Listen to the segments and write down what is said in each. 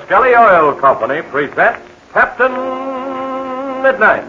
Skelly Oil Company presents Captain Midnight.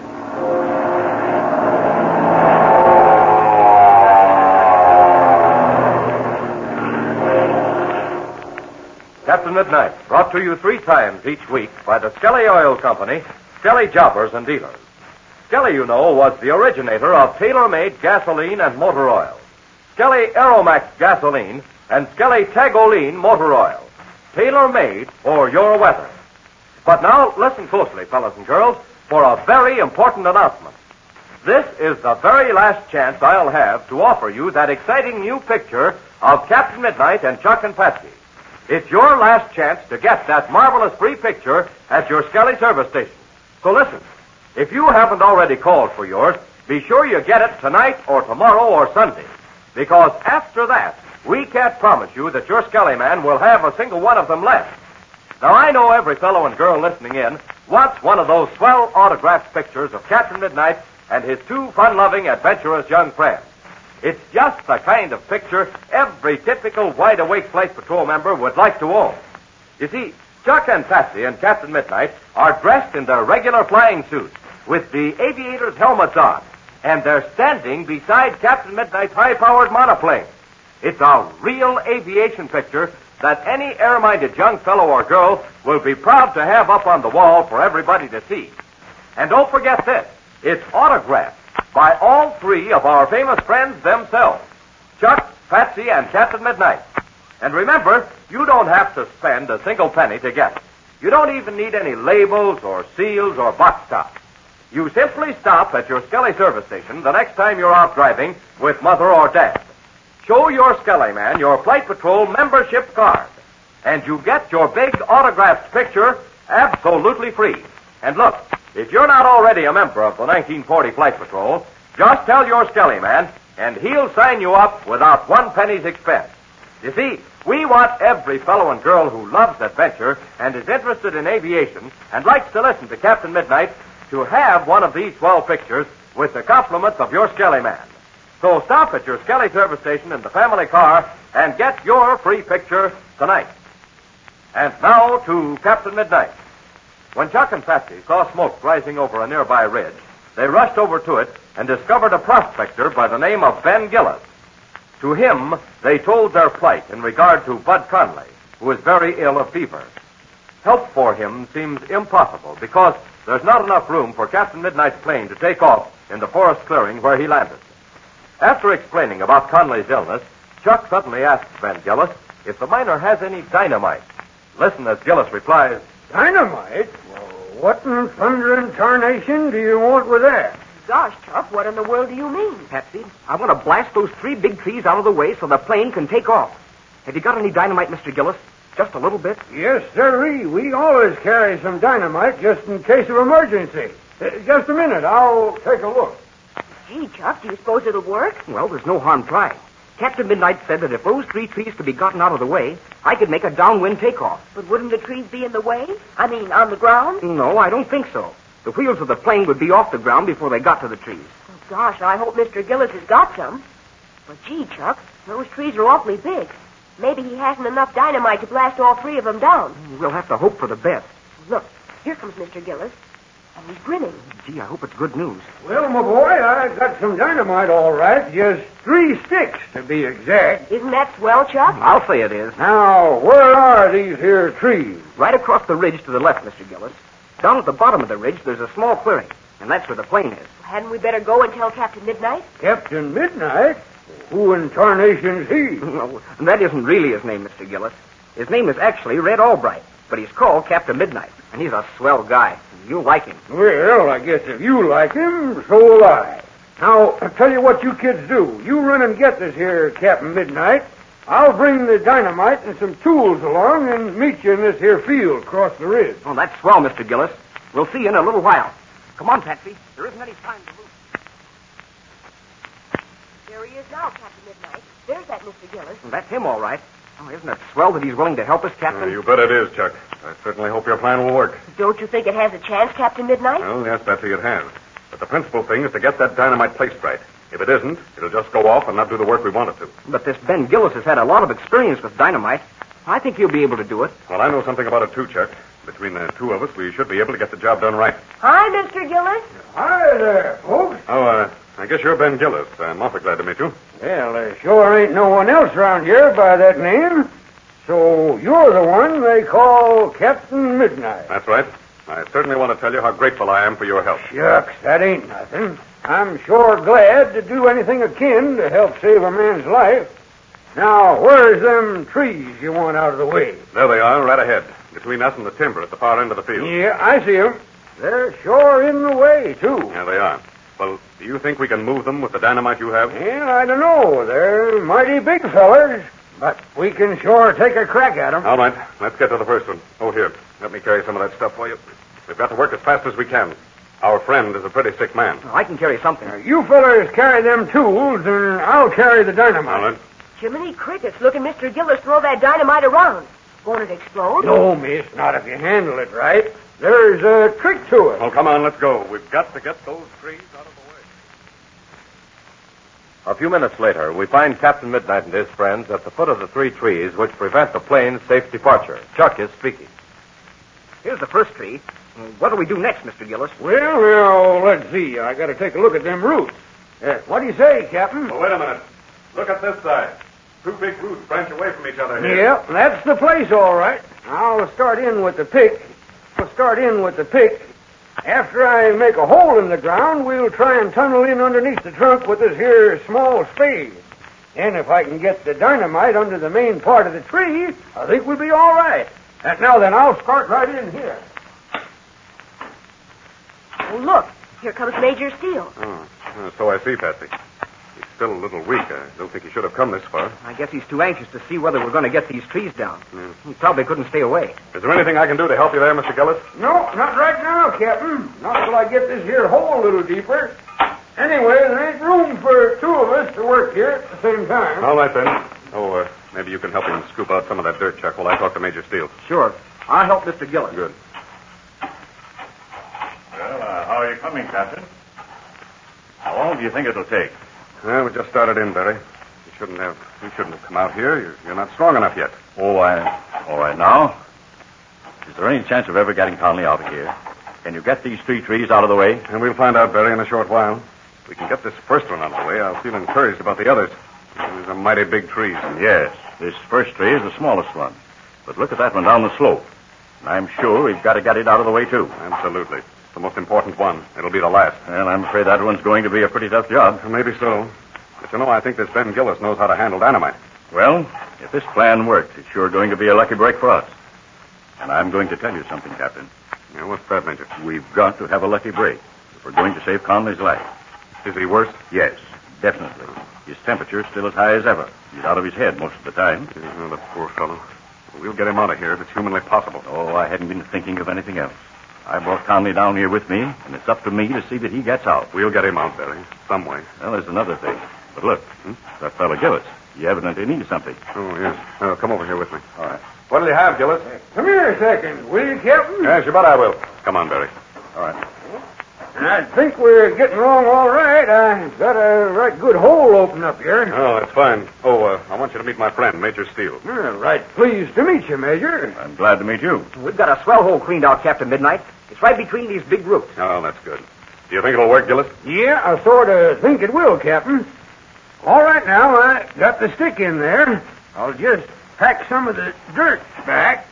Captain Midnight, brought to you 3 times each week by the Skelly Oil Company, Skelly Jobbers and Dealers. Skelly, you know, was the originator of tailor-made gasoline and motor oil. Skelly Aeromax gasoline and Skelly Tagoline motor oil. Tailor-made for your weather. But now, listen closely, fellas and girls, for a very important announcement. This is the very last chance I'll have to offer you that exciting new picture of Captain Midnight and Chuck and Patsy. It's your last chance to get that marvelous free picture at your Skelly service station. So listen, if you haven't already called for yours, be sure you get it tonight or tomorrow or Sunday. Because after that, we can't promise you that your Skelly man will have a single one of them left. Now, I know every fellow and girl listening in wants one of those swell autographed pictures of Captain Midnight and his 2 fun-loving, adventurous young friends. It's just the kind of picture every typical wide-awake flight patrol member would like to own. You see, Chuck and Patsy and Captain Midnight are dressed in their regular flying suits with the aviators' helmets on, and they're standing beside Captain Midnight's high-powered monoplane. It's a real aviation picture that any air-minded young fellow or girl will be proud to have up on the wall for everybody to see. And don't forget this, it's autographed by all 3 of our famous friends themselves, Chuck, Patsy, and Captain Midnight. And remember, you don't have to spend a single penny to get it. You don't even need any labels or seals or box tops. You simply stop at your Skelly service station the next time you're out driving with Mother or Dad. Show your Skelly man your Flight Patrol membership card, and you get your big autographed picture absolutely free. And look, if you're not already a member of the 1940 Flight Patrol, just tell your Skelly man, and he'll sign you up without 1 penny's expense. You see, we want every fellow and girl who loves adventure and is interested in aviation and likes to listen to Captain Midnight to have one of these swell pictures with the compliments of your Skelly man. So stop at your Skelly service station in the family car and get your free picture tonight. And now to Captain Midnight. When Chuck and Patsy saw smoke rising over a nearby ridge, they rushed over to it and discovered a prospector by the name of Ben Gillis. To him, they told their plight in regard to Bud Conley, who is very ill of fever. Help for him seems impossible because there's not enough room for Captain Midnight's plane to take off in the forest clearing where he landed. After explaining about Conley's illness, Chuck suddenly asks Ben Gillis if the miner has any dynamite. Listen as Gillis replies, Dynamite? Well, what in thunder and tarnation do you want with that? Gosh, Chuck, what in the world do you mean? Patsy, I want to blast those 3 big trees out of the way so the plane can take off. Have you got any dynamite, Mr. Gillis? Just a little bit? Yes, sirree. We always carry some dynamite just in case of emergency. Just a minute. I'll take a look. Gee, Chuck, do you suppose it'll work? Well, there's no harm trying. Captain Midnight said that if those 3 trees could be gotten out of the way, I could make a downwind takeoff. But wouldn't the trees be in the way? I mean, on the ground? No, I don't think so. The wheels of the plane would be off the ground before they got to the trees. Oh, gosh, I hope Mr. Gillis has got some. But gee, Chuck, those trees are awfully big. Maybe he hasn't enough dynamite to blast all 3 of them down. We'll have to hope for the best. Look, here comes Mr. Gillis. And he's grinning. Gee, I hope it's good news. Well, my boy, I got some dynamite all right. Just 3 sticks, to be exact. Isn't that swell, Chuck? I'll say it is. Now, where are these here trees? Right across the ridge to the left, Mr. Gillis. Down at the bottom of the ridge, there's a small clearing, and that's where the plane is. Hadn't we better go and tell Captain Midnight? Captain Midnight? Who in tarnation's he? No, that isn't really his name, Mr. Gillis. His name is actually Red Albright, but he's called Captain Midnight, and he's a swell guy. You'll like him. Well, I guess if you like him, so will I. Now, I'll tell you what you kids do. You run and get this here Captain Midnight. I'll bring the dynamite and some tools along and meet you in this here field across the ridge. Oh, that's swell, Mr. Gillis. We'll see you in a little while. Come on, Patsy. There isn't any time to lose. There he is now, Captain Midnight. There's that Mr. Gillis. Well, that's him, all right. Oh, isn't it swell that he's willing to help us, Captain? You bet it is, Chuck. I certainly hope your plan will work. Don't you think it has a chance, Captain Midnight? Well, yes, Patsy, it has. But the principal thing is to get that dynamite placed right. If it isn't, it'll just go off and not do the work we want it to. But this Ben Gillis has had a lot of experience with dynamite. I think he'll be able to do it. Well, I know something about it, too, Chuck. Between the two of us, we should be able to get the job done right. Hi, Mr. Gillis. Hi there, folks. Oh, I guess you're Ben Gillis. I'm awfully glad to meet you. Well, there sure ain't no one else around here by that name. So you're the one they call Captain Midnight. That's right. I certainly want to tell you how grateful I am for your help. Shucks, that ain't nothing. I'm sure glad to do anything akin to help save a man's life. Now, where's them trees you want out of the way? There they are, right ahead, between us and the timber at the far end of the field. Yeah, I see 'em. They're sure in the way, too. Yeah, they are. Well, do you think we can move them with the dynamite you have? Well, I don't know. They're mighty big fellers, but we can sure take a crack at 'em. All right, let's get to the first one. Oh, here, let me carry some of that stuff for you. We've got to work as fast as we can. Our friend is a pretty sick man. Oh, I can carry something. You fellers carry them tools, and I'll carry the dynamite. All right. Jiminy Crickets, look at Mr. Gillis throw that dynamite around. Won't it explode? No, miss, not if you handle it right. There's a trick to it. Well, come on, let's go. We've got to get those trees out of the way. A few minutes later, we find Captain Midnight and his friends at the foot of the three trees which prevent the plane's safe departure. Chuck is speaking. Here's the first tree. What do we do next, Mr. Gillis? Well, now, let's see. I got to take a look at them roots. What do you say, Captain? Well, wait a minute. Look at this side. Two big roots branch away from each other here. Yeah, that's the place, all right. I'll start in with the pick. After I make a hole in the ground, we'll try and tunnel in underneath the trunk with this here small spade. And if I can get the dynamite under the main part of the tree, I think we'll be all right. Now then, I'll start right in here. Oh, look, here comes Major Steele. So I see, Patsy. He's still a little weak. I don't think he should have come this far. I guess he's too anxious to see whether we're going to get these trees down. He probably couldn't stay away. Is there anything I can do to help you there, Mr. Gillis? No, not right now, Captain. Not till I get this here hole a little deeper. Anyway, there ain't room for two of us to work here at the same time. All right, then. Oh, maybe you can help him scoop out some of that dirt, Chuck, while I talk to Major Steele. Sure. I'll help Mr. Gillis. Good. Well, how are you coming, Captain? How long do you think it'll take? Well, we just started in, Barry. You shouldn't have come out here. You're not strong enough yet. Oh, all right now. Is there any chance of ever getting Conley out of here? Can you get these three trees out of the way? And we'll find out, Barry, in a short while. If we can get this first one out of the way, I'll feel encouraged about the others. These are mighty big trees. Yes, this first tree is the smallest one. But look at that one down the slope. And I'm sure we've got to get it out of the way, too. Absolutely. It's the most important one. It'll be the last. And I'm afraid that one's going to be a pretty tough job. Maybe so. But you know, I think this Ben Gillis knows how to handle dynamite. Well, if this plan works, it's sure going to be a lucky break for us. And I'm going to tell you something, Captain. Yeah, what's that, Major? We've got to have a lucky break if we're going to save Conley's life. Is he worse? Yes, definitely. His temperature's still as high as ever. He's out of his head most of the time. Yeah, the poor fellow. We'll get him out of here if it's humanly possible. Oh, I hadn't been thinking of anything else. I brought Conley down here with me, and it's up to me to see that he gets out. We'll get him out, Barry, some way. Well, there's another thing. But look, that fellow Gillis, he evidently needs something. Oh, yes. Come over here with me. All right. What'll you have, Gillis? Come here a second, will you, Captain? Yes, you bet I will. Come on, Barry. All right. I think we're getting along all right. I got a right good hole open up here. Oh, that's fine. Oh, I want you to meet my friend, Major Steele. Right pleased to meet you, Major. I'm glad to meet you. We've got a swell hole cleaned out, Captain Midnight. It's right between these big roots. Oh, that's good. Do you think it'll work, Gillis? Yeah, I sort of think it will, Captain. All right, now, I got the stick in there. I'll just pack some of the dirt back.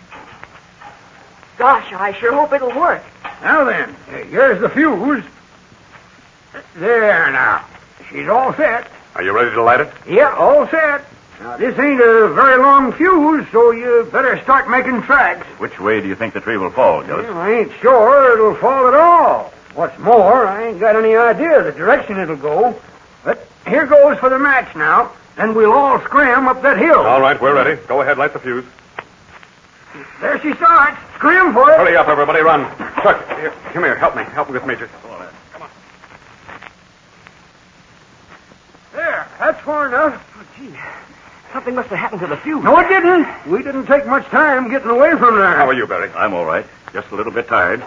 Gosh, I sure hope it'll work. Now then, here's the fuse. There now. She's all set. Are you ready to light it? Yeah, all set. Now, this ain't a very long fuse, so you better start making tracks. Which way do you think the tree will fall, Gillis? Well, I ain't sure it'll fall at all. What's more, I ain't got any idea the direction it'll go. But here goes for the match now. Then we'll all scram up that hill. All right, we're ready. Go ahead, light the fuse. There she starts. Scram for it. Hurry up, everybody, run. Chuck, here, come here. Help me with Major. Come on. There, that's far enough. Oh, gee, something must have happened to the fuse. No, it didn't. We didn't take much time getting away from there. How are you, Barry? I'm all right. Just a little bit tired.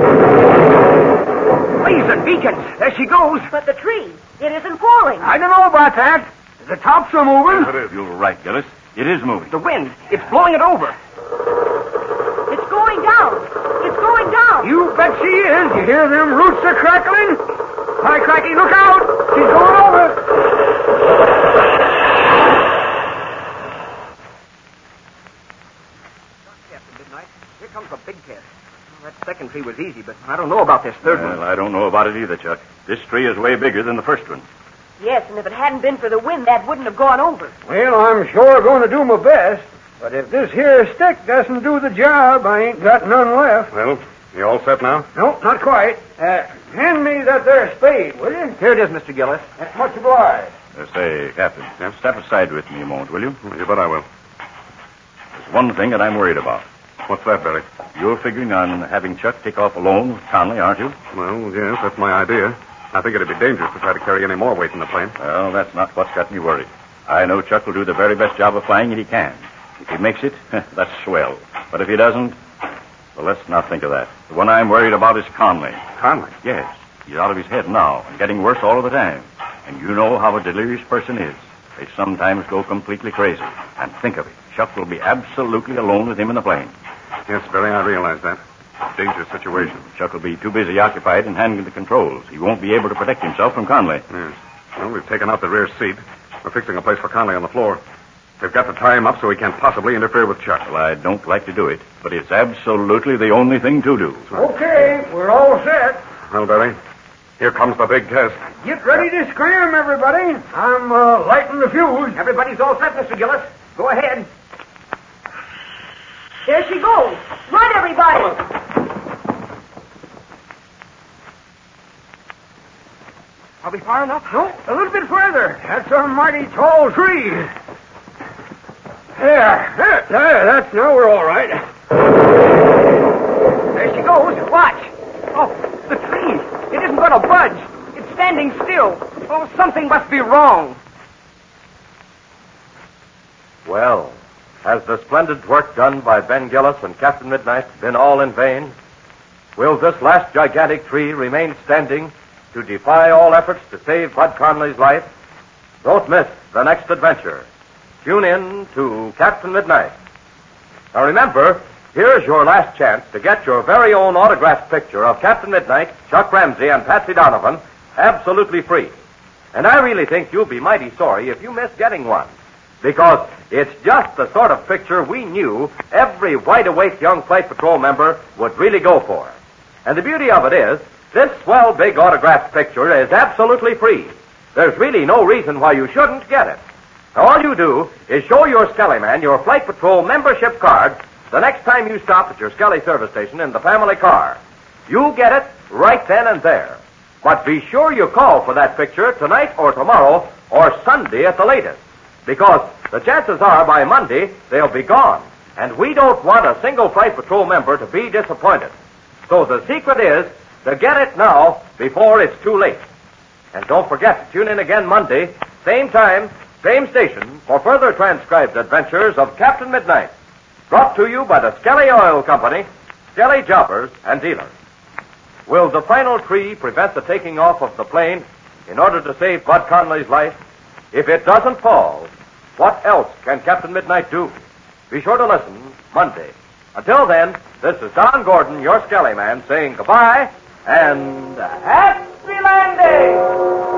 Laser beacons. There she goes. But the tree, it isn't falling. I don't know about that. The tops are moving. Yes, it is. You're right, Gillis. It is moving. The wind. It's blowing it over. It's going down. You bet she is. You hear them roots are crackling? Hi, Cracky, look out! She's going over. Captain Midnight, here comes a big test. Well, that second tree was easy, but I don't know about this third one. Well, I don't know about it either, Chuck. This tree is way bigger than the first one. Yes, and if it hadn't been for the wind, that wouldn't have gone over. Well, I'm sure going to do my best. But if this here stick doesn't do the job, I ain't got none left. Well, you all set now? No, not quite. Hand me that there spade, will you? Here it is, Mr. Gillis. That's much obliged. Say, Captain, step aside with me a moment, will you? You bet I will. There's one thing that I'm worried about. What's that, Barry? You're figuring on having Chuck take off alone with Conley, aren't you? Well, yes, that's my idea. I think it'd be dangerous to try to carry any more weight in the plane. Well, that's not what's got me worried. I know Chuck will do the very best job of flying that he can. If he makes it, that's swell. But if he doesn't, well, let's not think of that. The one I'm worried about is Conley. Conley? Yes. He's out of his head now and getting worse all of the time. And you know how a delirious person is. They sometimes go completely crazy. And think of it. Chuck will be absolutely alone with him in the plane. Yes, Barry, I realize that. Dangerous situation. Chuck will be too busy occupied in handling the controls. He won't be able to protect himself from Conley. Yes. Well, we've taken out the rear seat. We're fixing a place for Conley on the floor. They've got to tie him up so he can't possibly interfere with Chuck. Well, I don't like to do it, but it's absolutely the only thing to do. Okay, we're all set. Well, Barry, here comes the big test. Get ready to scream, everybody. I'm lighting the fuse. Everybody's all set, Mr. Gillis. Go ahead. There she goes. Run, everybody. Are we far enough? No, a little bit further. That's a mighty tall tree. There, that's now we're all right. There she goes. Watch. Oh, the tree. It isn't going to budge. It's standing still. Oh, something must be wrong. Well, has the splendid work done by Ben Gillis and Captain Midnight been all in vain? Will this last gigantic tree remain standing to defy all efforts to save Bud Conley's life? Don't miss the next adventure. Tune in to Captain Midnight. Now remember, here's your last chance to get your very own autographed picture of Captain Midnight, Chuck Ramsey, and Patsy Donovan absolutely free. And I really think you'll be mighty sorry if you miss getting one, because it's just the sort of picture we knew every wide-awake young Flight Patrol member would really go for. And the beauty of it is, this swell big autographed picture is absolutely free. There's really no reason why you shouldn't get it. Now, all you do is show your Skelly man your Flight Patrol membership card the next time you stop at your Skelly service station in the family car. You'll get it right then and there. But be sure you call for that picture tonight or tomorrow or Sunday at the latest, because the chances are by Monday they'll be gone, and we don't want a single Flight Patrol member to be disappointed. So the secret is to get it now before it's too late. And don't forget to tune in again Monday, same time, same station, for further transcribed adventures of Captain Midnight. Brought to you by the Skelly Oil Company, Skelly Jobbers and Dealers. Will the final tree prevent the taking off of the plane in order to save Bud Conley's life? If it doesn't fall, what else can Captain Midnight do? Be sure to listen Monday. Until then, this is Don Gordon, your Skelly man, saying goodbye and happy landing!